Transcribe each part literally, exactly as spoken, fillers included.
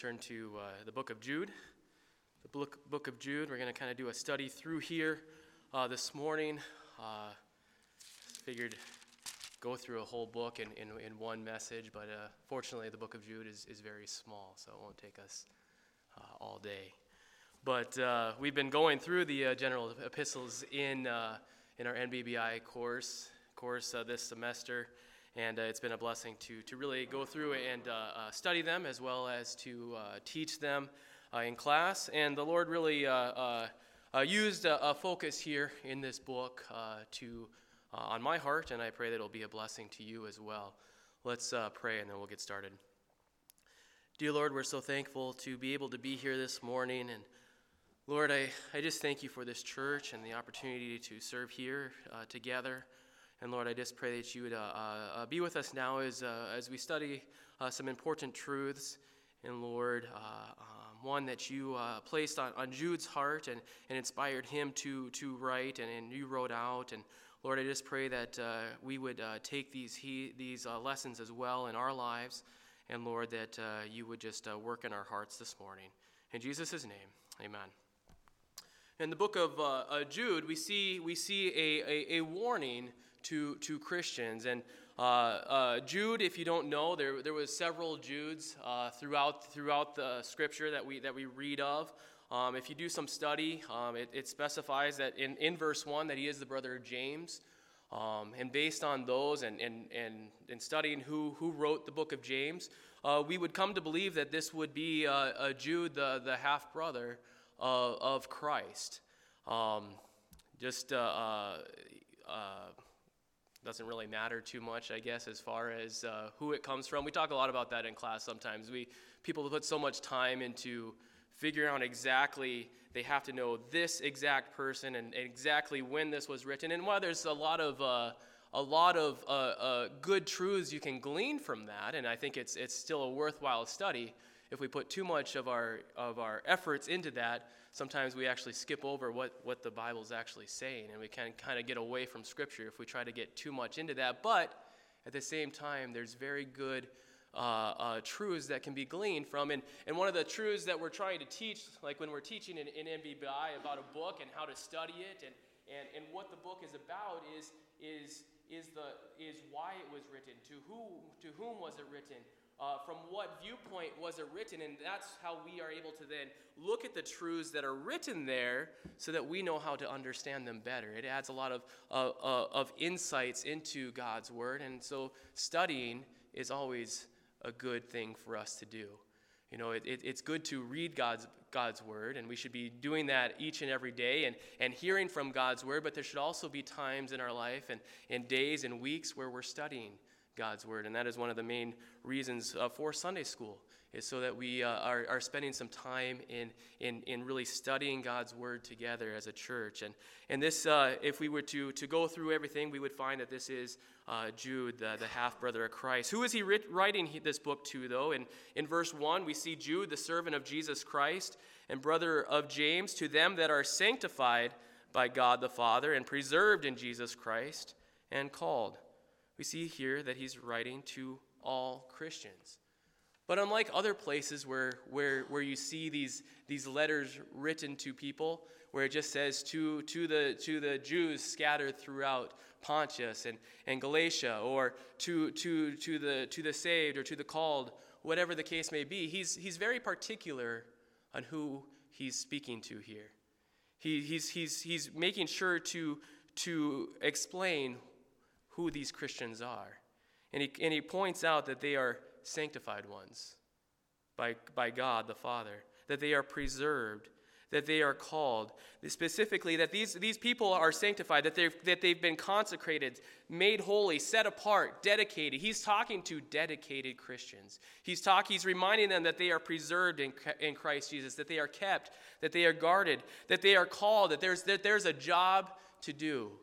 Turn to uh, the book of Jude. The book, book of Jude, we're going to kind of do a study through here uh, this morning. Uh, figured go through a whole book in, in, in one message, but uh, fortunately the book of Jude is, is very small, so it won't take us uh, all day. But uh, we've been going through the uh, general epistles in uh, in our N B B I course course uh, this semester. And uh, it's been a blessing to to really go through and uh, uh, study them as well as to uh, teach them uh, in class. And the Lord really uh, uh, uh, used a, a focus here in this book uh, to uh, on my heart, and I pray that it'll be a blessing to you as well. Let's uh, pray, and then we'll get started. Dear Lord, we're so thankful to be able to be here this morning. And Lord, I, I just thank you for this church and the opportunity to serve here uh, together. And Lord, I just pray that you would uh, uh, be with us now as uh, as we study uh, some important truths. And Lord, uh, um, one that you uh, placed on, on Jude's heart and, and inspired him to to write, and, and you wrote out. And Lord, I just pray that uh, we would uh, take these he, these uh, lessons as well in our lives. And Lord, that uh, you would just uh, work in our hearts this morning. In Jesus' name, amen. In the book of uh, uh, Jude, we see we see a, a, a warning to to Christians. And uh, uh, Jude, if you don't know, there there was several Judes uh, throughout throughout the scripture that we that we read of. Um, if you do some study, um, it, it specifies that in, in verse one that he is the brother of James. Um, and based on those and and and, and studying who who wrote the book of James, uh, we would come to believe that this would be uh, uh, Jude, the the half brother uh, of Christ. Um, just uh, uh, uh, doesn't really matter too much, I guess, as far as uh, who it comes from. We talk a lot about that in class sometimes. We people put so much time into figuring out exactly, they have to know this exact person and exactly when this was written. And while there's a lot of uh, a lot of uh, uh, good truths you can glean from that, and I think it's it's still a worthwhile study. If we put too much of our of our efforts into that, sometimes we actually skip over what, what the Bible's actually saying, and we can kind of get away from Scripture if we try to get too much into that. But at the same time, there's very good uh, uh, truths that can be gleaned from. And, and one of the truths that we're trying to teach, like when we're teaching in, in N B B I about a book and how to study it and, and, and what the book is about is, is, is, the, is why it was written, to, who, to whom was it written, Uh, from what viewpoint was it written, and that's how we are able to then look at the truths that are written there so that we know how to understand them better. It adds a lot of, uh, uh, of insights into God's Word, and so studying is always a good thing for us to do. You know, it, it, it's good to read God's God's Word, and we should be doing that each and every day and, and hearing from God's Word, but there should also be times in our life and, and days and weeks where we're studying God's Word, and that is one of the main reasons uh, for Sunday school, is so that we uh, are, are spending some time in, in in really studying God's Word together as a church. And and this, uh, if we were to to go through everything, we would find that this is uh, Jude, the, the half-brother of Christ. Who is he writ- writing he, this book to, though? In, in verse one, we see Jude, the servant of Jesus Christ and brother of James, to them that are sanctified by God the Father and preserved in Jesus Christ and called. We see here that he's writing to all Christians. But unlike other places where where, where you see these, these letters written to people, where it just says to, to, the, to the Jews scattered throughout Pontus and, and Galatia, or to, to, to, the, to the saved or to the called, whatever the case may be, he's, he's very particular on who he's speaking to here. He, he's, he's, he's making sure to, to explain who these Christians are. And he, and he points out that they are sanctified ones by, by God the Father, that they are preserved, that they are called. Specifically, that these, these people are sanctified, that they've, that they've been consecrated, made holy, set apart, dedicated. He's talking to dedicated Christians. He's, talk, he's reminding them that they are preserved in, in Christ Jesus, that they are kept, that they are guarded, that they are called, that there's, that there's a job to do.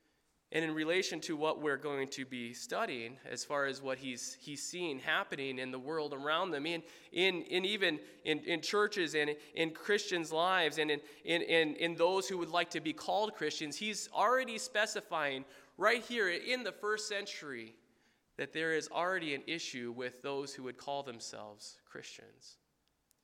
And in relation to what we're going to be studying, as far as what he's he's seeing happening in the world around them, in in, in even in, in churches and in Christians' lives, and in, in, in, in those who would like to be called Christians, he's already specifying right here in the first century that there is already an issue with those who would call themselves Christians.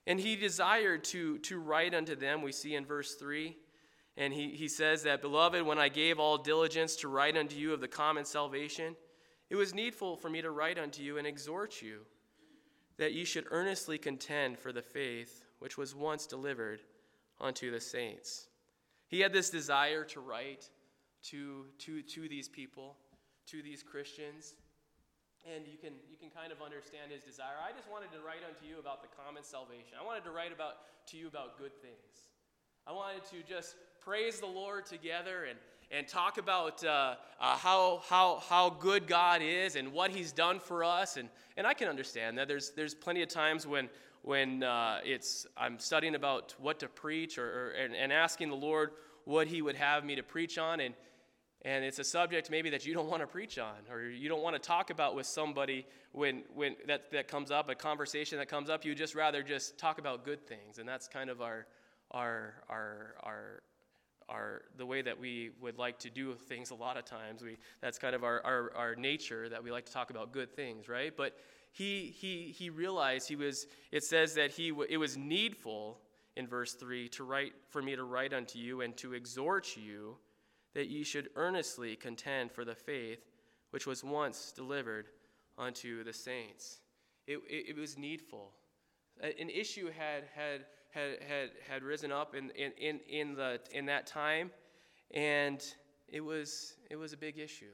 And he desired to, to write unto them, we see in verse three. And he, he says that, Beloved, when I gave all diligence to write unto you of the common salvation, it was needful for me to write unto you and exhort you, that ye should earnestly contend for the faith which was once delivered unto the saints. He had this desire to write to, to, to these people, to these Christians. And you can you can kind of understand his desire. I just wanted to write unto you about the common salvation. I wanted to write about to you about good things. I wanted to just praise the Lord together and, and talk about uh, uh, how how how good God is and what He's done for us. And, and I can understand that. There's there's plenty of times when when uh, it's I'm studying about what to preach or, or and, and asking the Lord what He would have me to preach on, and and it's a subject maybe that you don't want to preach on or you don't want to talk about with somebody when when that, that comes up, a conversation that comes up. You just rather just talk about good things, and that's kind of our our our our our the way that we would like to do things a lot of times. We that's kind of our, our, our nature, that we like to talk about good things, right? But he he he realized he was it says that he it was needful in verse three to write for me to write unto you and to exhort you that ye should earnestly contend for the faith which was once delivered unto the saints. It, it, it was needful. An issue had had had had, had risen up in, in, in, in the in that time, and it was it was a big issue.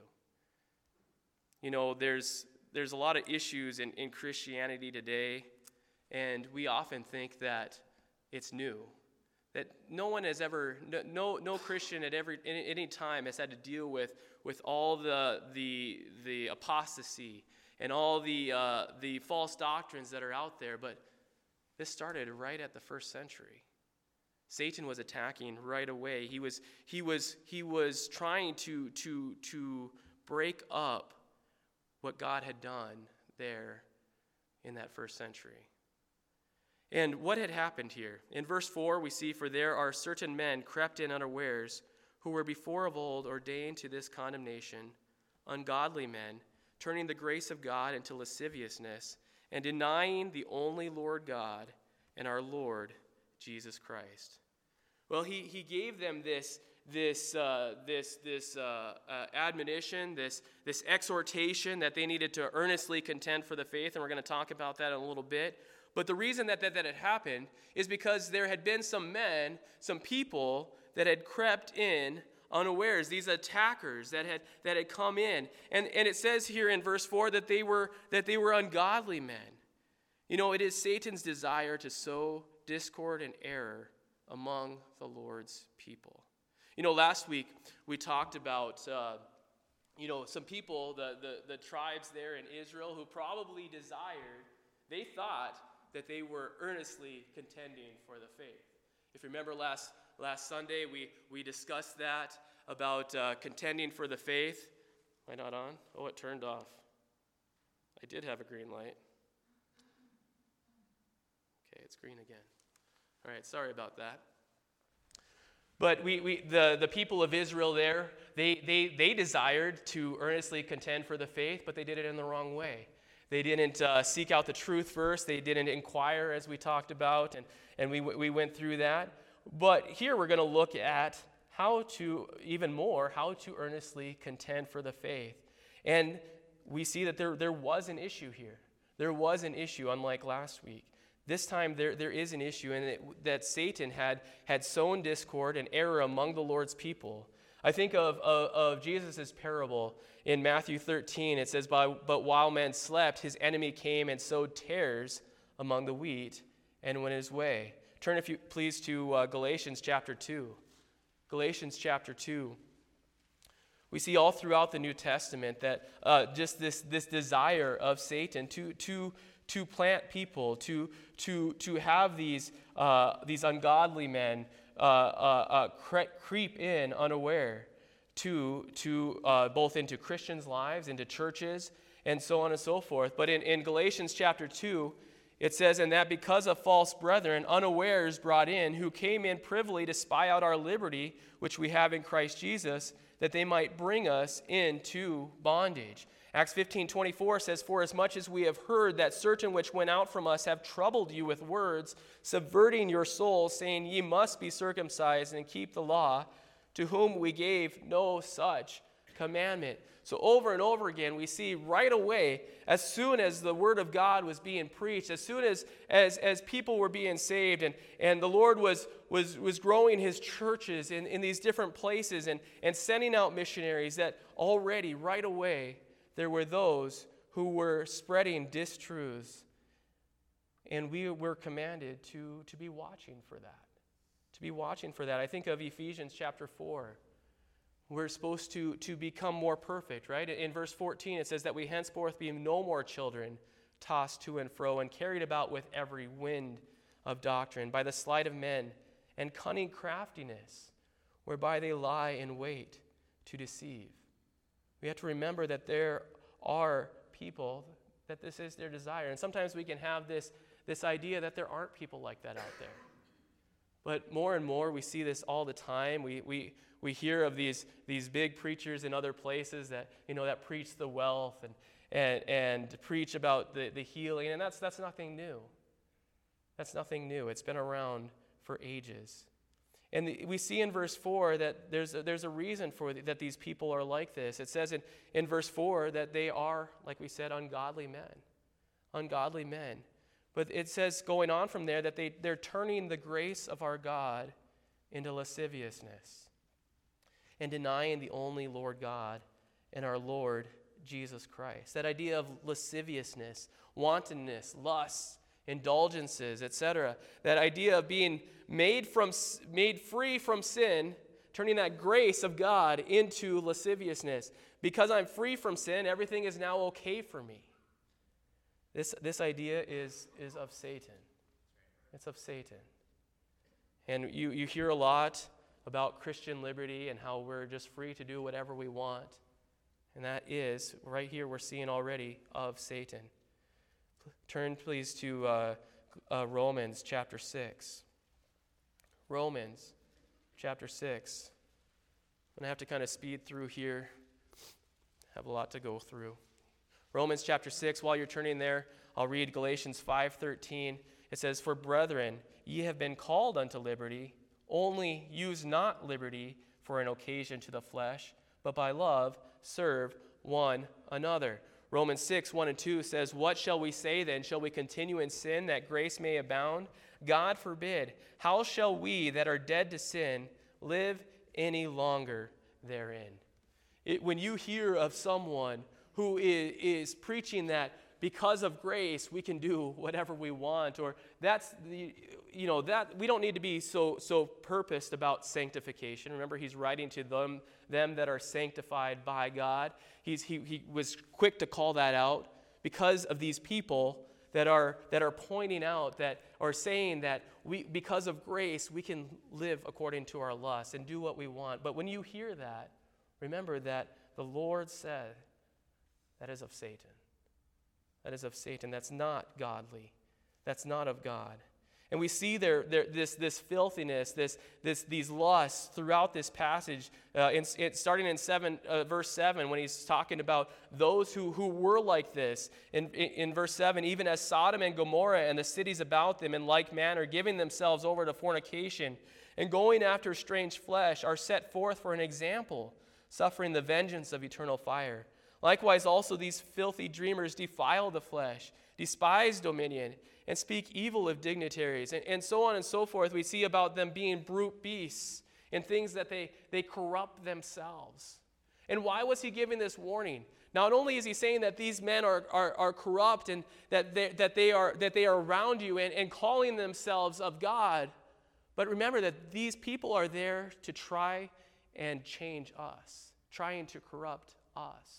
You know, there's there's a lot of issues in, in Christianity today, and we often think that it's new. That no one has ever, no no Christian at every any, any time has had to deal with with all the the the apostasy and all the uh, the false doctrines that are out there. But this started right at the first century. Satan was attacking right away. He was he was he was trying to to to break up what God had done there in that first century. And what had happened here? In verse four, we see, For there are certain men crept in unawares, who were before of old ordained to this condemnation, ungodly men, turning the grace of God into lasciviousness, and denying the only Lord God and our Lord Jesus Christ. Well, he, he gave them this, this, uh, this, this uh, uh, admonition, this, this exhortation that they needed to earnestly contend for the faith, and we're going to talk about that in a little bit. But the reason that, that that had happened is because there had been some men, some people that had crept in unawares, these attackers that had that had come in. And, and it says here in verse four that they were that they were ungodly men. You know, it is Satan's desire to sow discord and error among the Lord's people. You know, last week we talked about uh, you know, some people, the, the, the tribes there in Israel who probably desired, they thought that they were earnestly contending for the faith. If you remember last last Sunday, we, we discussed that about uh, contending for the faith. Am I not on? Oh, it turned off. I did have a green light. Okay, it's green again. All right, sorry about that. But we, we the, the people of Israel there, they, they, they desired to earnestly contend for the faith, but they did it in the wrong way. They didn't uh, seek out the truth first. They didn't inquire, as we talked about, and, and we, we went through that. But here we're going to look at how to, even more, how to earnestly contend for the faith. And we see that there, there was an issue here. There was an issue, unlike last week. This time there, there is an issue, and it, that Satan had, had sown discord and error among the Lord's people. I think of, of, of Jesus' parable in Matthew thirteen. It says, But while men slept, his enemy came and sowed tares among the wheat and went his way. Turn, if you please, to uh, Galatians chapter two. Galatians chapter two. We see all throughout the New Testament that uh, just this, this desire of Satan to, to, to plant people, to, to, to have these, uh, these ungodly men Uh, uh, uh, cre- creep in unaware to to uh, both into Christians' lives, into churches, and so on and so forth. But in, in Galatians chapter two, it says, And that because of false brethren, unawares brought in, who came in privily to spy out our liberty, which we have in Christ Jesus, that they might bring us into bondage. Acts fifteen twenty-four says, "For as much as we have heard that certain which went out from us have troubled you with words, subverting your souls, saying, Ye must be circumcised and keep the law, to whom we gave no such commandment." So over and over again, we see right away, as soon as the word of God was being preached, as soon as as, as people were being saved, and, and the Lord was, was, was growing his churches in, in these different places and, and sending out missionaries, that already, right away, there were those who were spreading distruths, and we were commanded to, to be watching for that, to be watching for that. I think of Ephesians chapter four. We're supposed to, to become more perfect, right? In verse fourteen, it says that we henceforth be no more children, tossed to and fro and carried about with every wind of doctrine, by the sleight of men and cunning craftiness, whereby they lie in wait to deceive. We have to remember that there are people that this is their desire. And sometimes we can have this, this idea that there aren't people like that out there. But more and more we see this all the time. We we we hear of these these big preachers in other places that, you know, that preach the wealth and and, and preach about the, the healing, and that's that's nothing new. That's nothing new. It's been around for ages. And the, we see in verse four that there's a, there's a reason for the, that these people are like this. It says in, in verse four that they are, like we said, ungodly men. Ungodly men. But it says, going on from there, that they, they're turning the grace of our God into lasciviousness and denying the only Lord God and our Lord Jesus Christ. That idea of lasciviousness, wantonness, lusts, indulgences, et cetera. That idea of being made from made free from sin, turning that grace of God into lasciviousness. Because I'm free from sin, everything is now okay for me. This this idea is is of Satan. It's of Satan. And you, you hear a lot about Christian liberty and how we're just free to do whatever we want. And that is, right here we're seeing already, of Satan. Turn, please, to uh, uh, Romans chapter six. Romans chapter six. I'm going to have to kind of speed through here. Have a lot to go through. Romans chapter six, while you're turning there, I'll read Galatians five thirteen. It says, "For brethren, ye have been called unto liberty, only use not liberty for an occasion to the flesh, but by love serve one another." Romans six, one and two says, "What shall we say then? Shall we continue in sin that grace may abound? God forbid. How shall we that are dead to sin live any longer therein?" It, when you hear of someone who is, is preaching that because of grace we can do whatever we want, or that's the, you know, that we don't need to be so so purposed about sanctification. Remember, he's writing to them them that are sanctified by God. He's he he was quick to call that out because of these people that are that are pointing out, that are saying that we, because of grace, we can live according to our lusts and do what we want. But when you hear that, remember that the Lord said that is of Satan. That is of Satan. That's not godly. That's not of God. And we see there, there this, this filthiness, this, this, these lusts throughout this passage, uh, in, it, starting in seven, uh, verse seven, when he's talking about those who, who were like this. In, in, in verse seven, "Even as Sodom and Gomorrah and the cities about them in like manner, giving themselves over to fornication and going after strange flesh, are set forth for an example, suffering the vengeance of eternal fire. Likewise also these filthy dreamers defile the flesh, despise dominion, and speak evil of dignitaries," and, and so on and so forth. We see about them being brute beasts and things that they, they corrupt themselves. And why was he giving this warning? Not only is he saying that these men are, are, are corrupt and that they, that they are that they are around you and, and calling themselves of God, but remember that these people are there to try and change us, trying to corrupt us.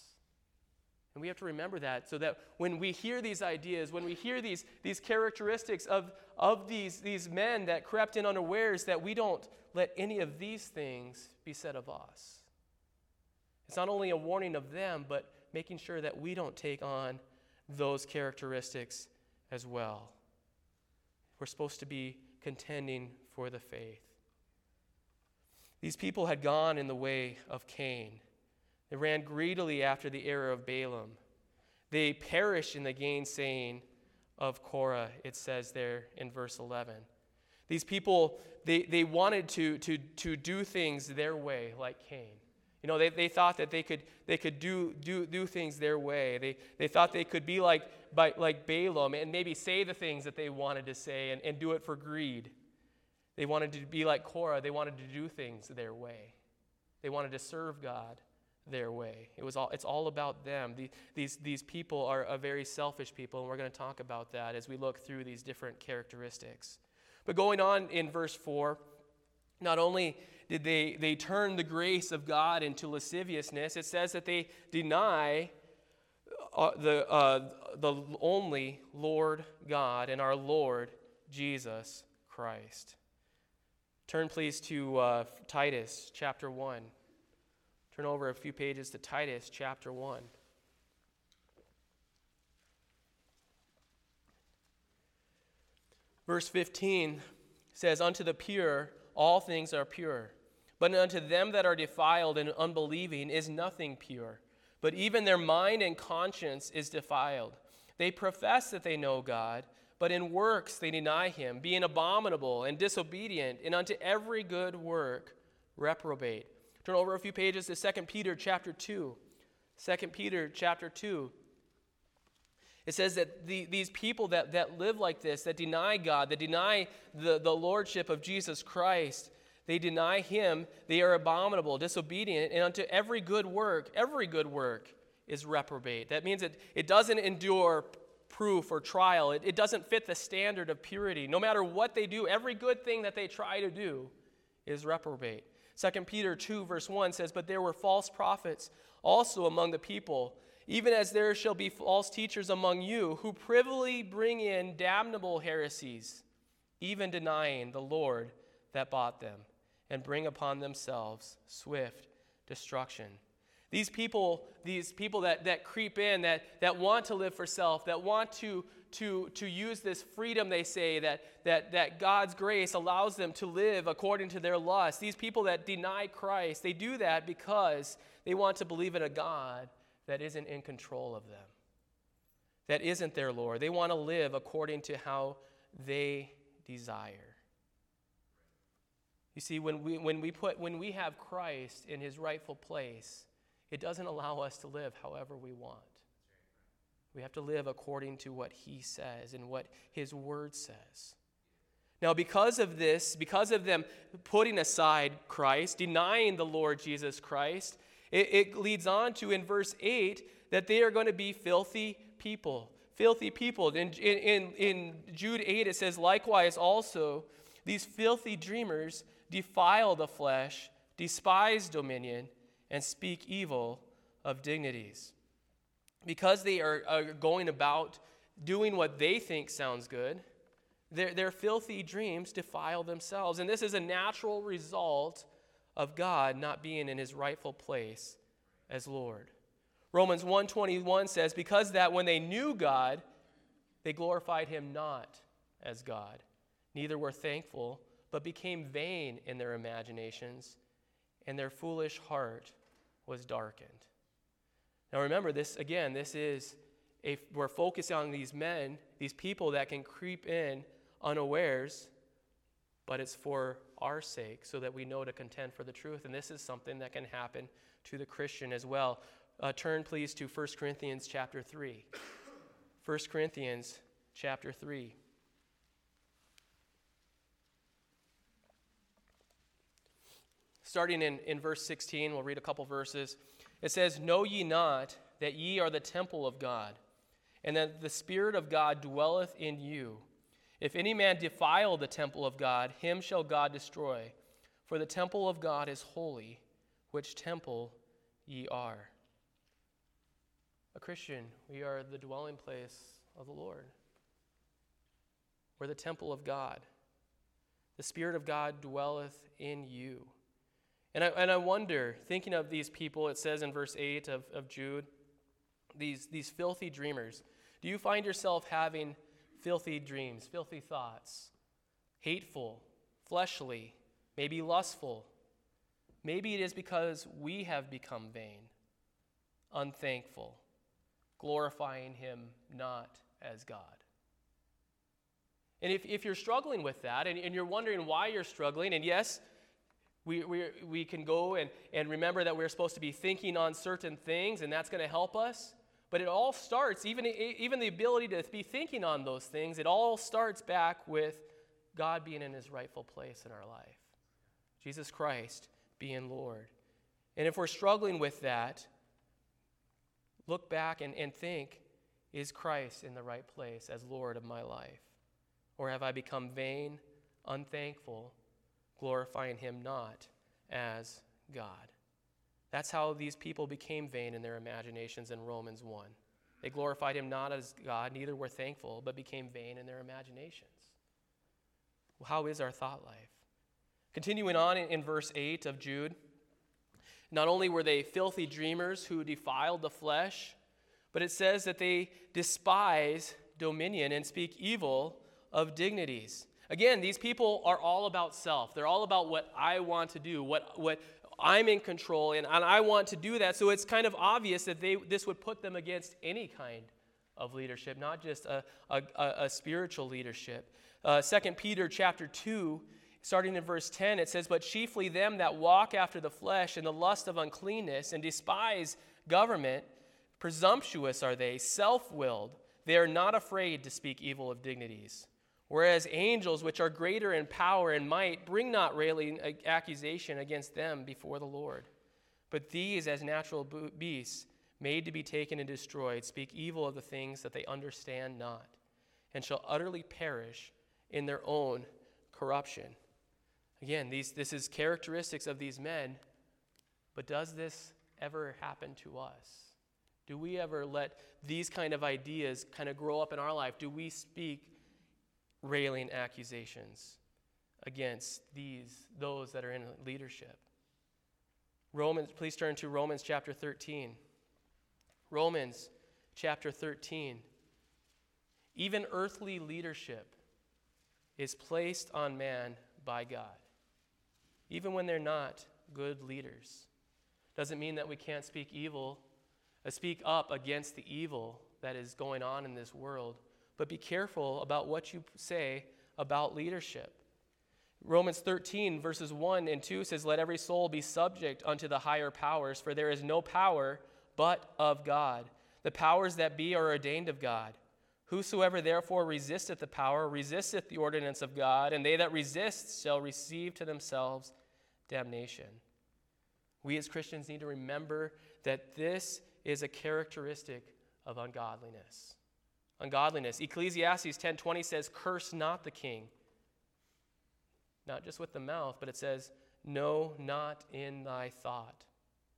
And we have to remember that, so that when we hear these ideas, when we hear these, these characteristics of, of these, these men that crept in unawares, that we don't let any of these things be said of us. It's not only a warning of them, but making sure that we don't take on those characteristics as well. We're supposed to be contending for the faith. These people had gone in the way of Cain. They ran greedily after the error of Balaam. They perished in the gainsaying of Korah, it says there in verse eleven. These people, they, they wanted to, to, to do things their way, like Cain. You know, they, they thought that they could they could do do do things their way. They they thought they could be like by, like Balaam and maybe say the things that they wanted to say and, and do it for greed. They wanted to be like Korah. They wanted to do things their way. They wanted to serve God their way. It was all it's all about them. The, these these people are a very selfish people, and we're going to talk about that as we look through these different characteristics. But going on in verse four, not only did they, they turn the grace of God into lasciviousness, it says that they deny uh, the, uh, the only Lord God and our Lord Jesus Christ. Turn please to uh, Titus chapter one. Turn over a few pages to Titus chapter one. Verse fifteen says, "Unto the pure all things are pure, but unto them that are defiled and unbelieving is nothing pure. But even their mind and conscience is defiled. They profess that they know God, but in works they deny him, being abominable and disobedient, and unto every good work reprobate." Turn over a few pages to Second Peter chapter two. Second Peter chapter two. It says that the, these people that, that live like this, that deny God, that deny the, the lordship of Jesus Christ, they deny him, they are abominable, disobedient, and unto every good work, every good work is reprobate. That means it, it doesn't endure proof or trial. It, it doesn't fit the standard of purity. No matter what they do, every good thing that they try to do is reprobate. Second Peter two verse one says, "But there were false prophets also among the people, even as there shall be false teachers among you, who privily bring in damnable heresies, even denying the Lord that bought them, and bring upon themselves swift destruction." These people, these people that, that creep in, that, that want to live for self, that want to, to, to use this freedom, they say, that, that, that God's grace allows them to live according to their lust. These people that deny Christ, they do that because they want to believe in a God that isn't in control of them, that isn't their Lord. They want to live according to how they desire. You see, when we when we put when we have Christ in his rightful place, it doesn't allow us to live however we want. We have to live according to what he says and what his word says. Now, because of this, because of them putting aside Christ, denying the Lord Jesus Christ, It, it leads on to, in verse eight, that they are going to be filthy people. Filthy people. In, in, in Jude eight, it says, "Likewise also, these filthy dreamers defile the flesh, despise dominion, and speak evil of dignities." Because they are, are going about doing what they think sounds good, their, their filthy dreams defile themselves. And this is a natural result of God not being in his rightful place as Lord. Romans one twenty-one says, "Because that when they knew God, they glorified him not as God, neither were thankful, but became vain in their imaginations, and their foolish heart was darkened." Now remember, this again, this is a, we're focused on these men, these people that can creep in unawares, but it's for our sake, so that we know to contend for the truth. And this is something that can happen to the Christian as well. Uh, turn, please, to First Corinthians chapter three. First Corinthians chapter three. Starting in, in verse sixteen, we'll read a couple verses. It says, "Know ye not that ye are the temple of God, and that the Spirit of God dwelleth in you? If any man defile the temple of God, him shall God destroy. For the temple of God is holy, which temple ye are." A Christian, we are the dwelling place of the Lord. We're the temple of God. The Spirit of God dwelleth in you. And I, and I wonder, thinking of these people, it says in verse eight of, of Jude, these, these filthy dreamers, do you find yourself having filthy dreams, filthy thoughts, hateful, fleshly, maybe lustful? Maybe it is because we have become vain, unthankful, glorifying him not as God. And if, if you're struggling with that, and, and you're wondering why you're struggling, and yes, we, we, we can go and, and remember that we're supposed to be thinking on certain things, and that's going to help us. But it all starts, even, even the ability to be thinking on those things, it all starts back with God being in his rightful place in our life. Jesus Christ being Lord. And if we're struggling with that, look back and, and think, is Christ in the right place as Lord of my life? Or have I become vain, unthankful, glorifying him not as God? That's how these people became vain in their imaginations in Romans one. They glorified him not as God, neither were thankful, but became vain in their imaginations. Well, how is our thought life? Continuing on in, in verse eight of Jude, not only were they filthy dreamers who defiled the flesh, but it says that they despise dominion and speak evil of dignities. Again, these people are all about self. They're all about what I want to do, what, what I'm in control, and, and I want to do that. So it's kind of obvious that they this would put them against any kind of leadership, not just a, a, a spiritual leadership. Uh, Second Peter chapter two, starting in verse ten, it says, "But chiefly them that walk after the flesh in the lust of uncleanness and despise government, presumptuous are they, self-willed. They are not afraid to speak evil of dignities. Whereas angels, which are greater in power and might, bring not railing accusation against them before the Lord. But these, as natural beasts, made to be taken and destroyed, speak evil of the things that they understand not, and shall utterly perish in their own corruption." Again, these, this is characteristics of these men, but does this ever happen to us? Do we ever let these kind of ideas kind of grow up in our life? Do we speak railing accusations against these, those that are in leadership? Romans, please turn to Romans chapter thirteen. Romans chapter thirteen. Even earthly leadership is placed on man by God, even when they're not good leaders. Doesn't mean that we can't speak evil, uh, speak up against the evil that is going on in this world, but be careful about what you say about leadership. Romans thirteen, verses one and two says, "Let every soul be subject unto the higher powers, for there is no power but of God. The powers that be are ordained of God. Whosoever therefore resisteth the power, resisteth the ordinance of God, and they that resist shall receive to themselves damnation." We as Christians need to remember that this is a characteristic of ungodliness. Ungodliness. Ecclesiastes ten twenty says, "Curse not the king." Not just with the mouth, but it says, "No, not in thy thought."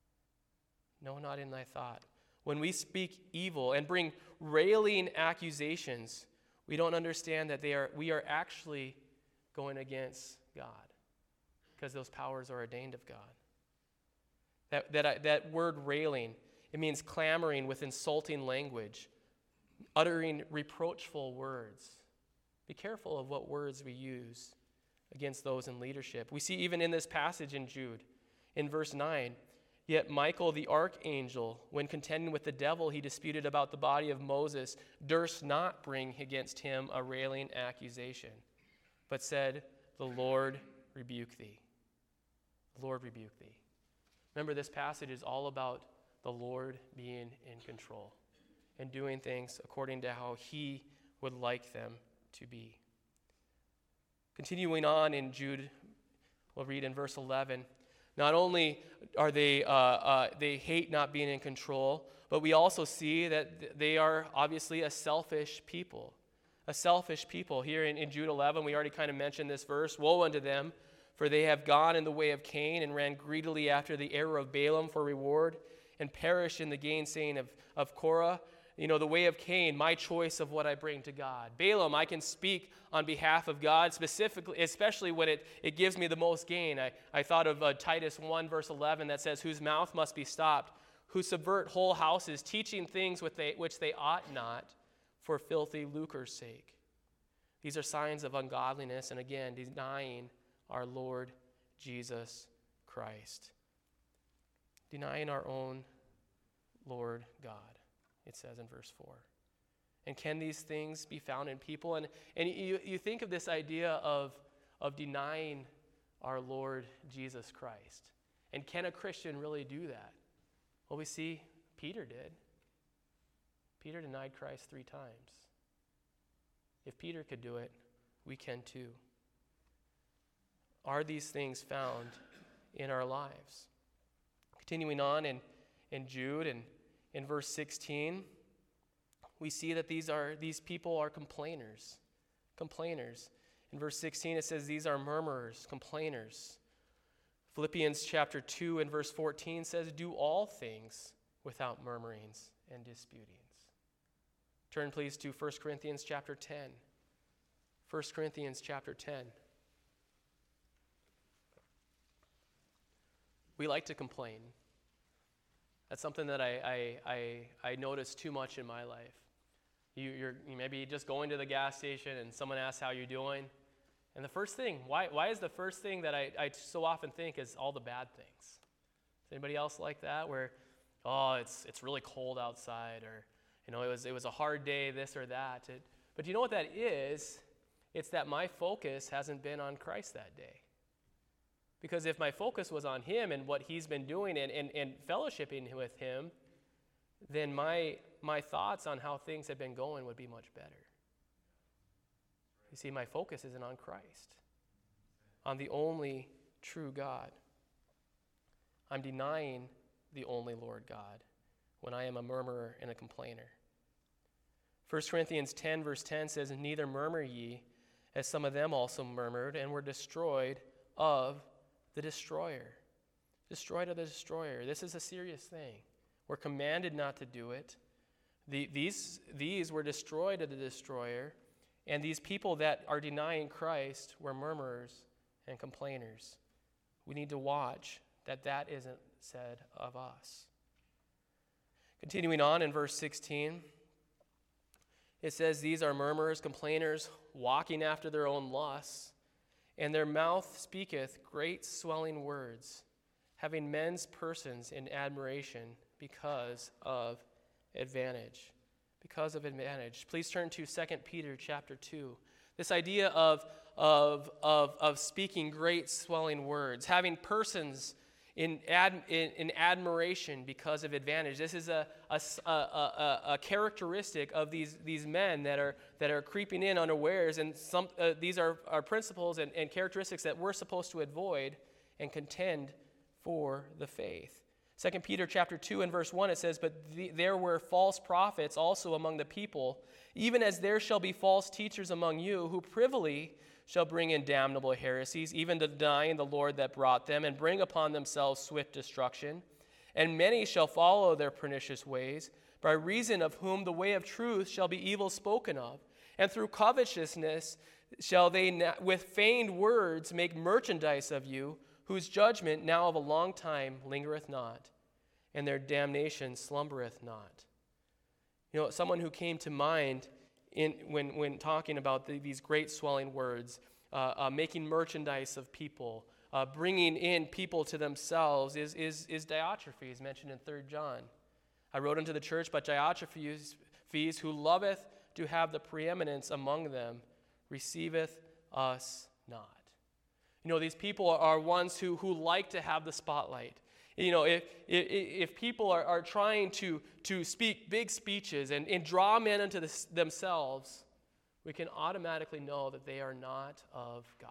No, not in thy thought. When we speak evil and bring railing accusations, we don't understand that they are we are actually going against God, because those powers are ordained of God. That, that, that word railing, it means clamoring with insulting language, uttering reproachful words. Be careful of what words we use against those in leadership. We see even in this passage in Jude, in verse nine, "Yet Michael the archangel, when contending with the devil he disputed about the body of Moses, durst not bring against him a railing accusation, but said, The Lord rebuke thee." The Lord rebuke thee. Remember, this passage is all about the Lord being in control and doing things according to how he would like them to be. Continuing on in Jude, we'll read in verse eleven, not only are they, uh, uh, they hate not being in control, but we also see that they are obviously a selfish people. A selfish people. Here in, in Jude eleven, we already kind of mentioned this verse, "Woe unto them, for they have gone in the way of Cain and ran greedily after the error of Balaam for reward, and perished in the gainsaying of, of Korah." You know, the way of Cain, my choice of what I bring to God. Balaam, I can speak on behalf of God, specifically, especially when it, it gives me the most gain. I, I thought of uh, Titus one, verse eleven, that says, "Whose mouth must be stopped, who subvert whole houses, teaching things which they, which they ought not, for filthy lucre's sake." These are signs of ungodliness, and again, denying our Lord Jesus Christ. Denying our own Lord God it says in verse four. And can these things be found in people? And, and you, you think of this idea of, of denying our Lord Jesus Christ. And can a Christian really do that? Well, we see Peter did. Peter denied Christ three times. If Peter could do it, we can too. Are these things found in our lives? Continuing on in, in Jude and in verse sixteen, we see that these are these people are complainers. Complainers. In verse sixteen, it says these are murmurers, complainers. Philippians chapter two and verse fourteen says, do all things without murmurings and disputings. Turn please to First Corinthians chapter ten. First Corinthians chapter ten. We like to complain. That's something that I I, I, I notice too much in my life. You, you're you maybe just going to the gas station and someone asks how you're doing. And the first thing, why why is the first thing that I, I so often think is all the bad things? Is anybody else like that? Where, oh, it's it's really cold outside, or you know, it was it was a hard day, this or that. It, but you know what that is? It's that my focus hasn't been on Christ that day. Because if my focus was on him and what he's been doing and, and, and fellowshipping with him, then my my thoughts on how things have been going would be much better. You see, my focus isn't on Christ, on the only true God. I'm denying the only Lord God when I am a murmurer and a complainer. First Corinthians ten verse ten says, neither murmur ye, as some of them also murmured, and were destroyed of the destroyer. Destroyed of the destroyer. This is a serious thing. We're commanded not to do it. The, these, these were destroyed of the destroyer, and these people that are denying Christ were murmurers and complainers. We need to watch that that isn't said of us. Continuing on in verse sixteen, it says, these are murmurers, complainers, walking after their own lusts, and their mouth speaketh great swelling words, having men's persons in admiration because of advantage. Because of advantage. Please turn to Second Peter chapter two. This idea of, of, of, of speaking great swelling words, having persons in, ad, in, in admiration because of advantage. This is a, a, a, a, a characteristic of these, these men that are, that are creeping in unawares, and some, uh, these are, are principles and, and characteristics that we're supposed to avoid and contend for the faith. Second Peter chapter two and verse one, it says, but the, there were false prophets also among the people, even as there shall be false teachers among you, who privily shall bring in damnable heresies, even denying the Lord that brought them, and bring upon themselves swift destruction. And many shall follow their pernicious ways, by reason of whom the way of truth shall be evil spoken of. And through covetousness shall they with feigned words make merchandise of you, whose judgment now of a long time lingereth not, and their damnation slumbereth not. You know, someone who came to mind in when, when talking about the, these great swelling words, uh, uh, making merchandise of people, uh, bringing in people to themselves, is, is, is Diotrephes, mentioned in Third John. I wrote unto the church, but Diotrephes, who loveth to have the preeminence among them, receiveth us not. You know, these people are ones who, who like to have the spotlight. You know, if if, if people are, are trying to, to speak big speeches and, and draw men into this, themselves, we can automatically know that they are not of God.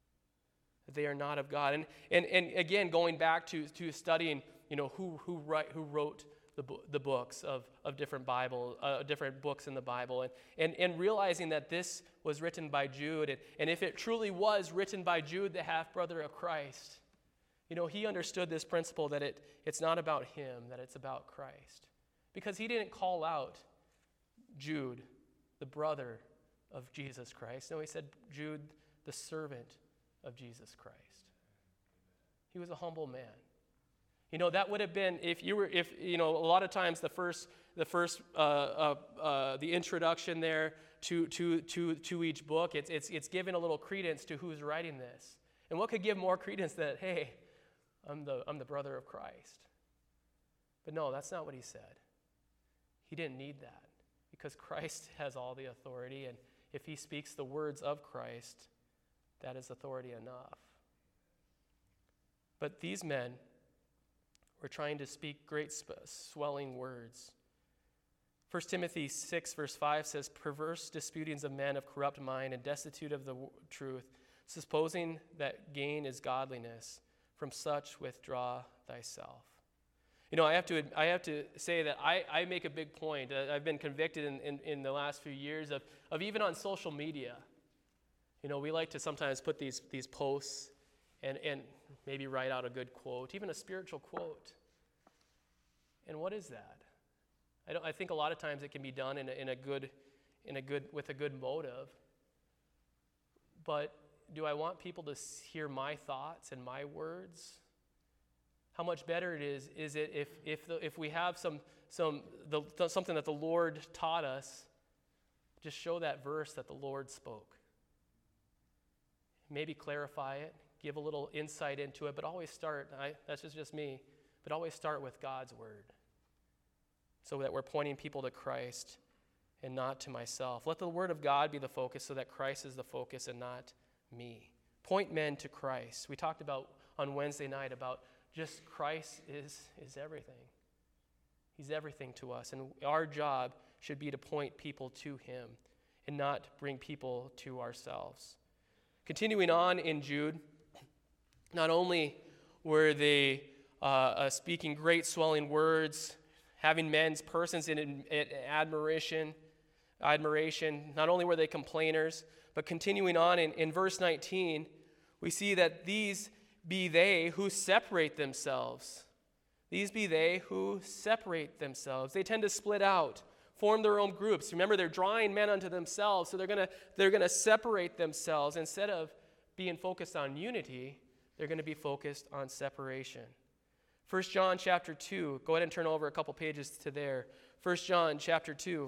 That they are not of God. And and, and again, going back to, to studying, you know, who who write, who wrote the the books of, of different Bible, uh, different books in the Bible, and, and, and realizing that this was written by Jude, and, and if it truly was written by Jude, the half-brother of Christ, you know, he understood this principle that it it's not about him, that it's about Christ. Because he didn't call out Jude, the brother of Jesus Christ. No, he said Jude, the servant of Jesus Christ. He was a humble man. You know, that would have been, if you were, if, you know, a lot of times the first, the first, uh, uh, uh, the introduction there to, to, to, to each book, it's, it's, it's giving a little credence to who's writing this. And what could give more credence than, hey, I'm the, I'm the brother of Christ. But no, that's not what he said. he didn't need that because Christ has all the authority, and if he speaks the words of Christ, that is authority enough. But these men were trying to speak great swelling words. First Timothy six verse five says, perverse disputings of men of corrupt mind and destitute of the truth, supposing that gain is godliness. From such withdraw thyself. You know, I have to I have to say that I, I make a big point. Uh, I've been convicted in, in, in the last few years of, of even on social media. You know, we like to sometimes put these, these posts and, and maybe write out a good quote, even a spiritual quote. And what is that? I, don't, I think a lot of times it can be done in a, in a good, in a good, with a good motive. But do I want people to hear my thoughts and my words? How much better it is is it if if the, if we have some some the, the, something that the Lord taught us, just show that verse that the Lord spoke. Maybe clarify it, give a little insight into it, but always start. I, that's just just me, but always start with God's word, so that we're pointing people to Christ and not to myself. Let the word of God be the focus so that Christ is the focus and not me. Point men to Christ. We talked about on Wednesday night about just Christ is, is everything. He's everything to us. And our job should be to point people to him and not bring people to ourselves. Continuing on in Jude, not only were they uh, uh, speaking great swelling words, having men's persons in, in, in admiration, admiration, not only were they complainers, but continuing on in, in verse nineteen, we see that these be they who separate themselves. These be they who separate themselves. They tend to split out, form their own groups. Remember, they're drawing men unto themselves, so they're going to they're going to separate themselves. Instead of being focused on unity, they're going to be focused on separation. First John chapter two, go ahead and turn over a couple pages to there. First John chapter two.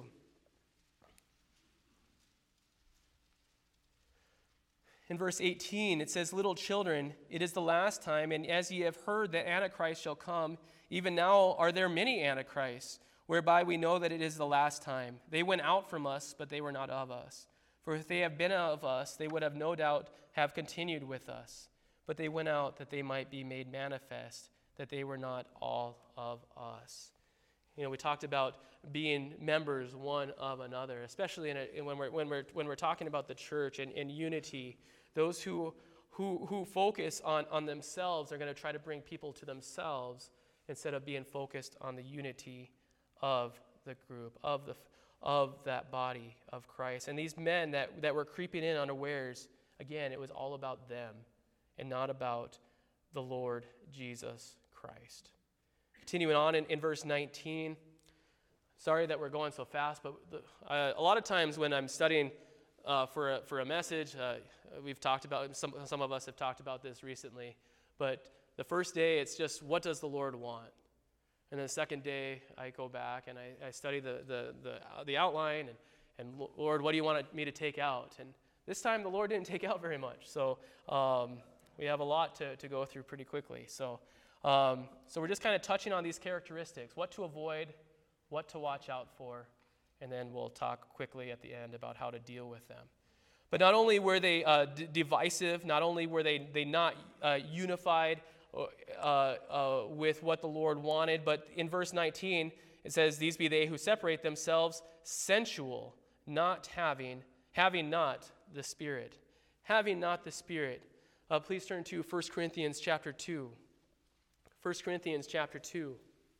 In verse eighteen, it says, little children, it is the last time, and as ye have heard that Antichrist shall come, even now are there many Antichrists, whereby we know that it is the last time. They went out from us, but they were not of us. For if they have been of us, they would have no doubt have continued with us. But they went out that they might be made manifest, that they were not all of us. You know, we talked about being members one of another, especially in a, when we're when we're when we're talking about the church and, and unity. Those who who who focus on, on themselves are going to try to bring people to themselves instead of being focused on the unity of the group, of the of that body of Christ. And these men that, that were creeping in unawares, again, it was all about them and not about the Lord Jesus Christ. Continuing on in, in verse nineteen, sorry that we're going so fast, but the, uh, a lot of times when I'm studying uh, for, a, for a message, uh, we've talked about, some, some of us have talked about this recently, but the first day it's just, what does the Lord want? And then the second day I go back and I, I study the, the, the, the outline and, and Lord, what do you want me to take out? And this time the Lord didn't take out very much, so um, we have a lot to, to go through pretty quickly. So Um, so we're just kind of touching on these characteristics, what to avoid, what to watch out for, and then we'll talk quickly at the end about how to deal with them. But not only were they uh, d- divisive, not only were they, they not uh, unified uh, uh, with what the Lord wanted, but in verse nineteen, it says, these be they who separate themselves, sensual, not having, having not the Spirit. Having not the Spirit. Uh, please turn to First Corinthians chapter two. First Corinthians chapter two.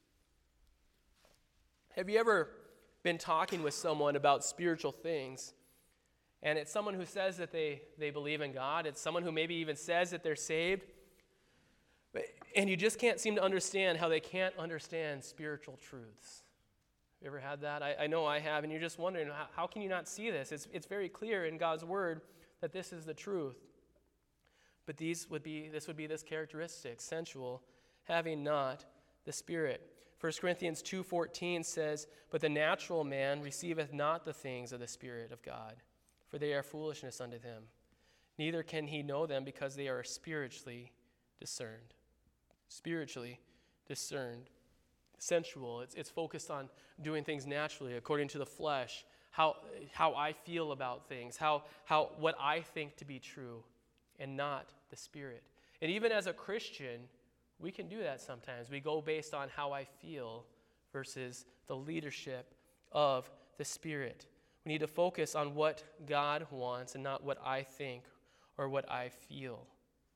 Have you ever been talking with someone about spiritual things, and it's someone who says that they, they believe in God, it's someone who maybe even says that they're saved, and you just can't seem to understand how they can't understand spiritual truths? You ever had that? I, I know I have, and you're just wondering, how, how can you not see this? It's, it's very clear in God's word that this is the truth. But these would be this would be this characteristic, sensual, having not the Spirit. First Corinthians two fourteen says, but the natural man receiveth not the things of the Spirit of God, for they are foolishness unto him. Neither can he know them, because they are spiritually discerned. Spiritually discerned. sensual. It's, it's focused on doing things naturally, according to the flesh, how, how I feel about things, how, how, what I think to be true, and not the Spirit. And even as a Christian, we can do that sometimes. We go based on how I feel versus the leadership of the Spirit. We need to focus on what God wants and not what I think or what I feel.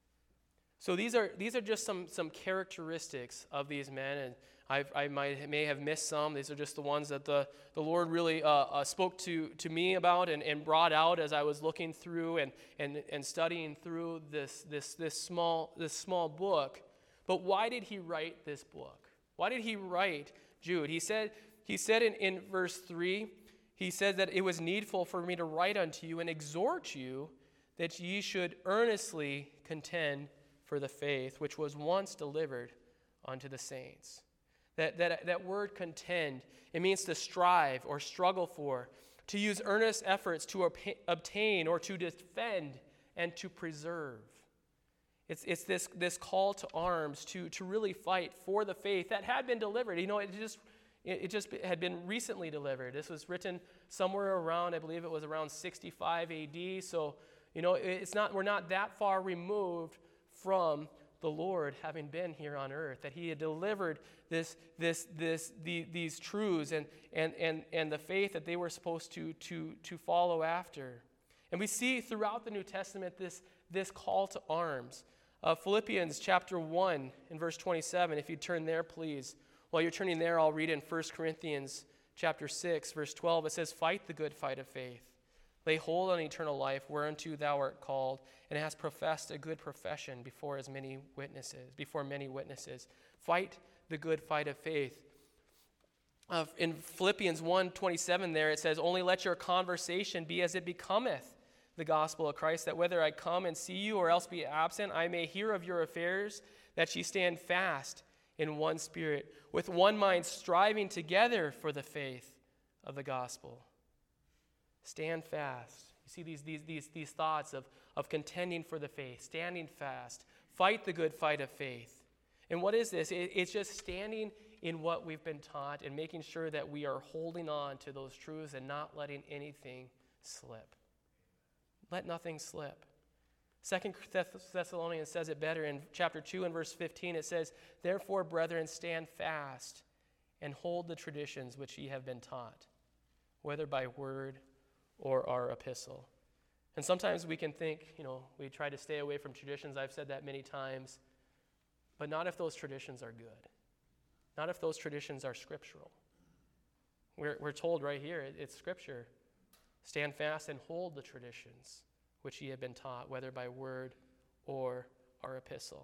So these are these are just some some characteristics of these men, and I've, I might may have missed some. These are just the ones that the, the Lord really uh, uh, spoke to, to me about and, and brought out as I was looking through and, and, and studying through this this this small this small book. But why did he write this book? Why did he write Jude? He said he said in, in verse three, he said that it was needful for me to write unto you and exhort you that ye should earnestly contend for the faith which was once delivered unto the saints. That, that, that word contend, it means to strive or struggle for, to use earnest efforts to ob- obtain or to defend and to preserve. It's, it's this, this call to arms to, to really fight for the faith that had been delivered. You know, it just, it, it just had been recently delivered. This was written somewhere around, I believe it was around sixty-five A D. So, you know, it's not, we're not that far removed from the Lord having been here on earth, that he had delivered this, this, this, the, these truths and, and, and, and the faith that they were supposed to, to, to follow after. And we see throughout the New Testament this, this call to arms. Uh, Philippians chapter one and verse twenty-seven, if you turn there, please. While you're turning there, I'll read in First Corinthians chapter six, verse twelve. It says, "Fight the good fight of faith. Lay hold on eternal life, whereunto thou art called, and hast professed a good profession before as many witnesses, before many witnesses. Fight the good fight of faith." Uh, in Philippians one twenty-seven there, it says, "Only let your conversation be as it becometh the gospel of Christ, that whether I come and see you or else be absent, I may hear of your affairs, that ye stand fast in one spirit, with one mind striving together for the faith of the gospel." Stand fast. You see these, these, these, these thoughts of, of contending for the faith, standing fast, fight the good fight of faith. And what is this? It, it's just standing in what we've been taught and making sure that we are holding on to those truths and not letting anything slip. Let nothing slip. Second Thessalonians says it better in chapter two and verse fifteen. It says, "Therefore, brethren, stand fast and hold the traditions which ye have been taught, whether by word or our epistle." And sometimes we can think, you know, we try to stay away from traditions. I've said that many times. But not if those traditions are good. Not if those traditions are scriptural. We're, we're told right here, it, it's scripture. "Stand fast and hold the traditions which ye have been taught, whether by word or our epistle."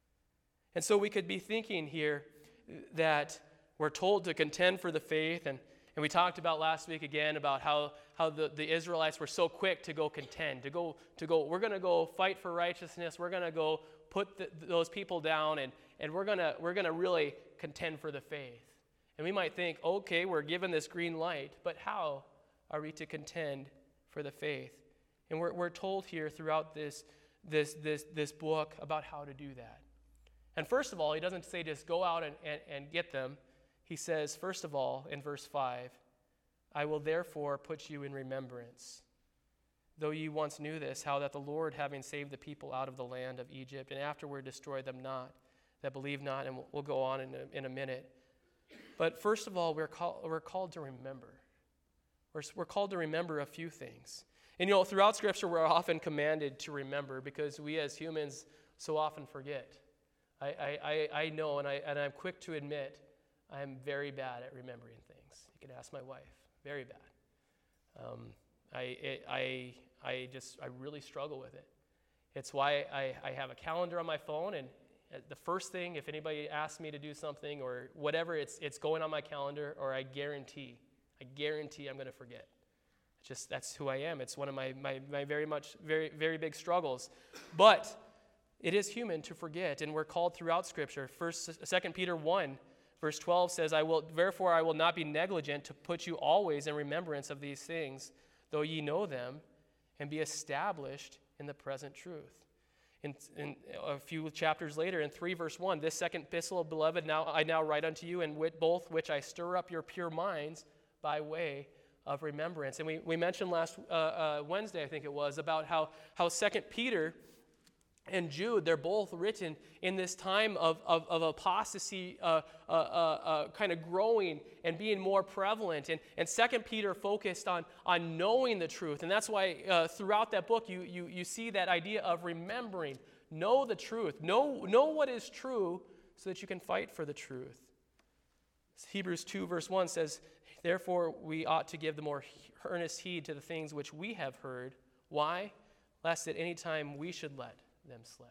And so we could be thinking here that we're told to contend for the faith, and And we talked about last week again about how, how the, the Israelites were so quick to go contend, to go, to go we're going to go fight for righteousness, we're going to go put the, those people down, and, and we're going to we're going to really contend for the faith. And we might think, okay, we're given this green light, but how are we to contend for the faith? And we're, we're told here throughout this, this, this, this book about how to do that. And first of all, he doesn't say just go out and, and, and get them. He says, first of all, in verse five, "I will therefore put you in remembrance, though ye once knew this, how that the Lord, having saved the people out of the land of Egypt, and afterward destroyed them not, that believe not," and we'll, we'll go on in a, in a minute. But first of all, we're, call, we're called to remember. We're, we're called to remember a few things. And you know, throughout Scripture, we're often commanded to remember because we as humans so often forget. I, I, I, I know, and, I, and I'm quick to admit, I'm very bad at remembering things. You can ask my wife. Very bad. Um, I, it, I, I just, I really struggle with it. It's why I, I have a calendar on my phone, and the first thing, if anybody asks me to do something or whatever, it's, it's going on my calendar, or I guarantee, I guarantee I'm going to forget. It's just, that's who I am. It's one of my, my, my very much, very, very big struggles. But it is human to forget, and we're called throughout Scripture. First, Second Peter one, verse twelve says, "I will therefore I will not be negligent to put you always in remembrance of these things, though ye know them, and be established in the present truth." In, in a few chapters later, in three verse one, this second epistle, beloved, now I now write unto you, and with both which I stir up your pure minds by way of remembrance. And we, we mentioned last uh, uh, Wednesday, I think it was, about how, how Second Peter and Jude, they're both written in this time of, of, of apostasy uh, uh, uh, uh, kind of growing and being more prevalent. And, and Second Peter focused on, on knowing the truth. And that's why uh, throughout that book you, you, you see that idea of remembering. Know the truth. Know, know what is true so that you can fight for the truth. Hebrews two verse one says, therefore we ought to give the more earnest heed to the things which we have heard. Why? Lest at any time we should let them slip.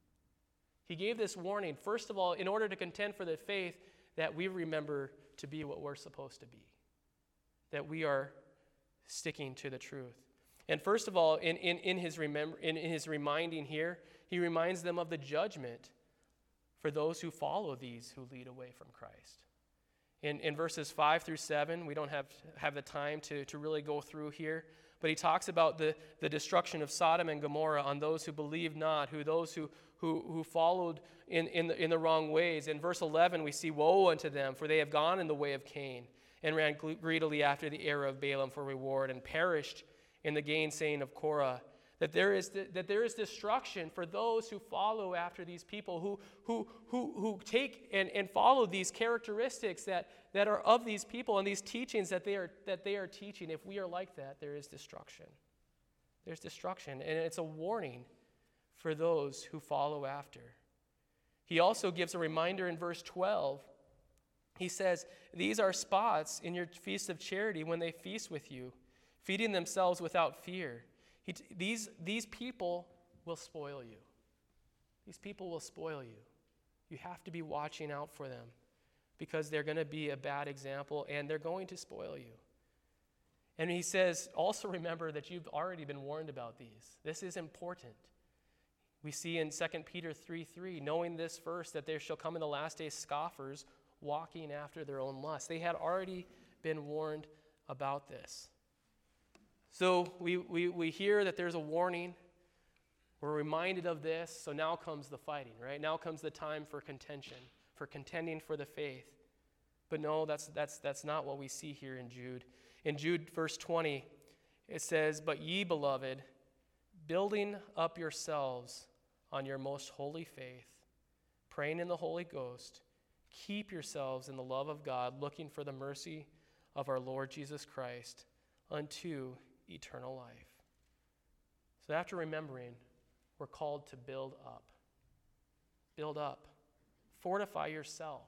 He gave this warning, first of all, in order to contend for the faith, that we remember to be what we're supposed to be, that we are sticking to the truth. And first of all, in, in, in, his remember, in, in his reminding here, he reminds them of the judgment for those who follow these who lead away from Christ. In, in verses five through seven, we don't have, have the time to, to really go through here, but he talks about the, the destruction of Sodom and Gomorrah on those who believed not, who those who, who, who followed in, in, the, in the wrong ways. In verse eleven, we see, woe unto them, for they have gone in the way of Cain, and ran greedily after the error of Balaam for reward, and perished in the gainsaying of Korah. That there is that there is destruction for those who follow after these people, who who who who take and, and follow these characteristics that, that are of these people and these teachings that they are that they are teaching. If we are like that, there is destruction. There's destruction, and it's a warning for those who follow after. He also gives a reminder in verse twelve. He says, "These are spots in your feast of charity when they feast with you, feeding themselves without fear." He, these, these people will spoil you. These people will spoil you. You have to be watching out for them because they're going to be a bad example and they're going to spoil you. And he says, also remember that you've already been warned about these. This is important. We see in Second Peter three three, knowing this first, that there shall come in the last days scoffers walking after their own lusts. They had already been warned about this. So we, we, we hear that there's a warning. We're reminded of this. So now comes the fighting, right? Now comes the time for contention, for contending for the faith. But no, that's, that's, that's not what we see here in Jude. In Jude verse twenty, it says, "But ye, beloved, building up yourselves on your most holy faith, praying in the Holy Ghost, keep yourselves in the love of God, looking for the mercy of our Lord Jesus Christ unto eternal life." So after remembering, we're called to build up. Build up. Fortify yourself.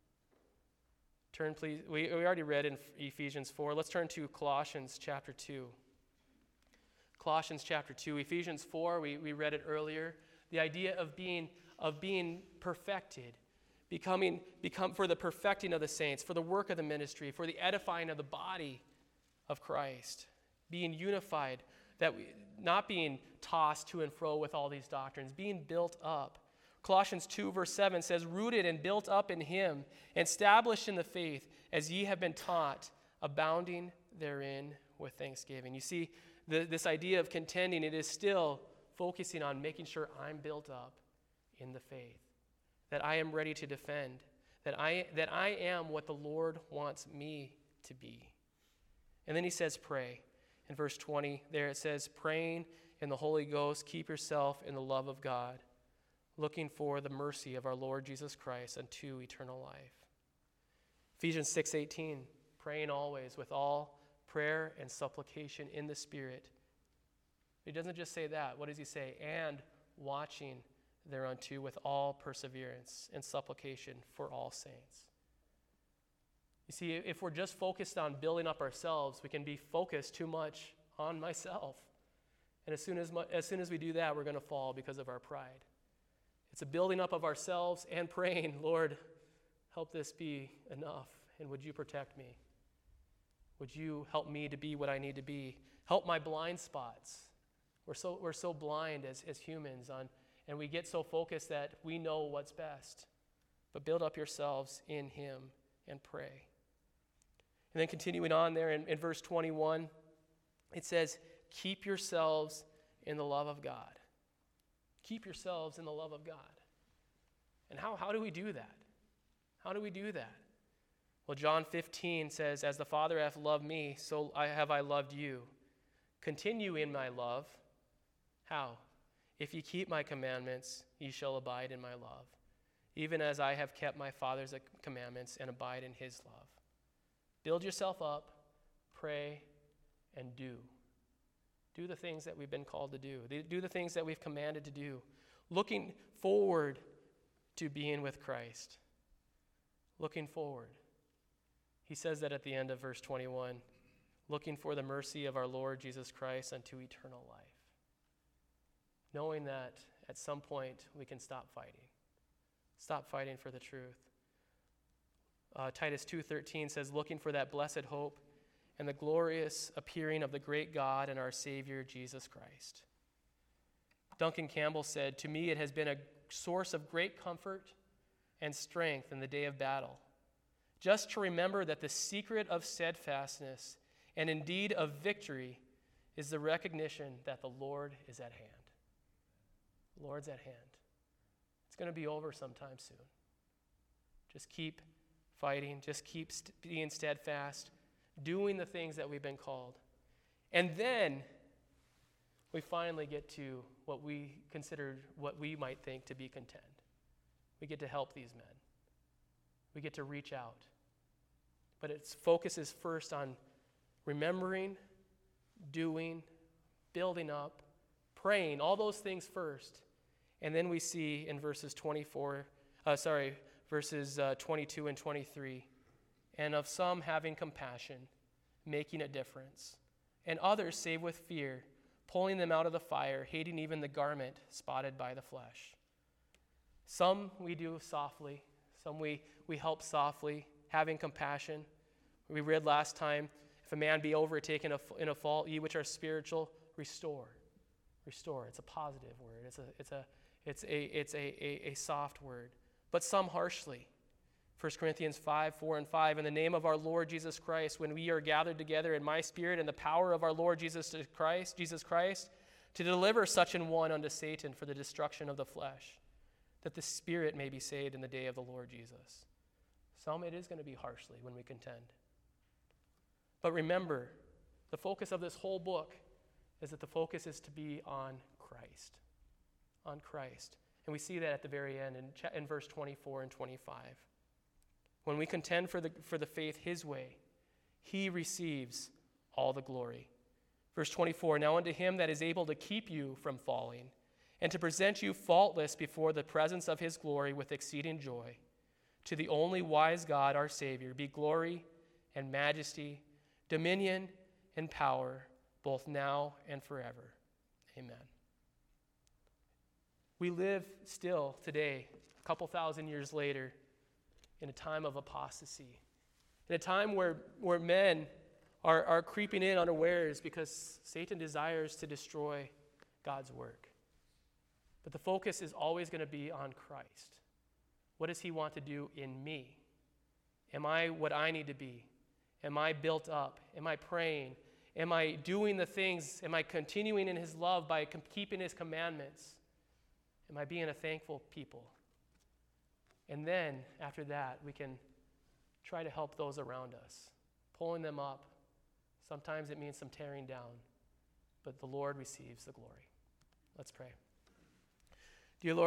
Turn, please. We, we already read in Ephesians four. Let's turn to Colossians chapter two. Colossians chapter two. Ephesians four, we, we read it earlier. The idea of being, of being perfected, becoming, become for the perfecting of the saints, for the work of the ministry, for the edifying of the body of Christ. Being unified, that we, not being tossed to and fro with all these doctrines, being built up. Colossians two verse seven says, "Rooted and built up in him, and established in the faith, as ye have been taught, abounding therein with thanksgiving." You see, the, this idea of contending, it is still focusing on making sure I'm built up in the faith, that I am ready to defend, that I, that I am what the Lord wants me to be. And then he says, pray. In verse twenty, there it says, "Praying in the Holy Ghost, keep yourself in the love of God, looking for the mercy of our Lord Jesus Christ unto eternal life." Ephesians six eighteen, "Praying always with all prayer and supplication in the Spirit." He doesn't just say that. What does he say? "And watching thereunto with all perseverance and supplication for all saints." You see, if we're just focused on building up ourselves, we can be focused too much on myself. And as soon as, as soon as we do that, we're going to fall because of our pride. It's a building up of ourselves and praying, "Lord, help this be enough, and would you protect me? Would you help me to be what I need to be? Help my blind spots." We're so, we're so blind as, as humans, on, and we get so focused that we know what's best. But build up yourselves in him and pray. And then continuing on there in, in verse twenty-one, it says, "Keep yourselves in the love of God." Keep yourselves in the love of God. And how, how do we do that? How do we do that? Well, John fifteen says, as the Father hath loved me, so I have I loved you. Continue in my love. How? If ye keep my commandments, ye shall abide in my love, even as I have kept my Father's commandments and abide in his love. Build yourself up, pray, and do. Do the things that we've been called to do. Do the things that we've commanded to do. Looking forward to being with Christ. Looking forward. He says that at the end of verse twenty-one, looking for the mercy of our Lord Jesus Christ unto eternal life. Knowing that at some point we can stop fighting. Stop fighting for the truth. Uh, Titus two thirteen says, looking for that blessed hope and the glorious appearing of the great God and our Savior, Jesus Christ. Duncan Campbell said, to me it has been a source of great comfort and strength in the day of battle, just to remember that the secret of steadfastness and indeed of victory is the recognition that the Lord is at hand. The Lord's at hand. It's going to be over sometime soon. Just keep fighting. Just keep st- being steadfast, doing the things that we've been called. And then we finally get to what we consider, what we might think to be content. We get to help these men. We get to reach out. But its focus is first on remembering, doing, building up, praying, all those things first. And then we see in verses twenty-four, uh, sorry, verses uh, twenty-two and twenty-three, and of some having compassion, making a difference, and others save with fear, pulling them out of the fire, hating even the garment spotted by the flesh. Some we do softly, some we, we help softly, having compassion. We read last time, if a man be overtaken in a fault, ye which are spiritual, restore. Restore. It's a positive word. It's a it's a it's a it's a, a, a soft word. But some harshly. First Corinthians five, four and five, in the name of our Lord Jesus Christ, when we are gathered together in my spirit and the power of our Lord Jesus Christ, Jesus Christ, to deliver such an one unto Satan for the destruction of the flesh, that the spirit may be saved in the day of the Lord Jesus. Some it is going to be harshly when we contend. But remember, the focus of this whole book is that the focus is to be on Christ. On Christ. And we see that at the very end in, in verse twenty-four and twenty-five. When we contend for the, for the faith his way, he receives all the glory. Verse twenty-four, now unto him that is able to keep you from falling, and to present you faultless before the presence of his glory with exceeding joy, to the only wise God, our Savior, be glory and majesty, dominion and power, both now and forever. Amen. We live still today, a couple thousand years later, in a time of apostasy, in a time where, where men are, are creeping in unawares because Satan desires to destroy God's work. But the focus is always going to be on Christ. What does he want to do in me? Am I what I need to be? Am I built up? Am I praying? Am I doing the things? Am I continuing in his love by com- keeping his commandments? Am I being a thankful people? And then, after that, we can try to help those around us, pulling them up. Sometimes it means some tearing down, but the Lord receives the glory. Let's pray. Dear Lord,